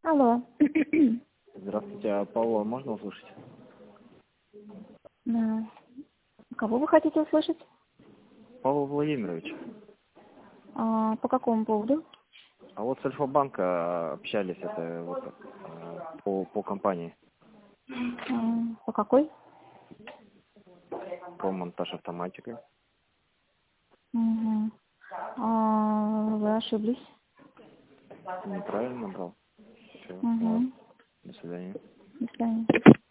Алло. Здравствуйте, а Павла можно услышать? Да. Кого вы хотите услышать? Павел Владимирович. По какому поводу? А вот с Альфа-банка общались по компании, По какой? по монтаж автоматикой. Угу. Вы ошиблись. Неправильно набрал. Все, ладно. Угу. До свидания. До свидания.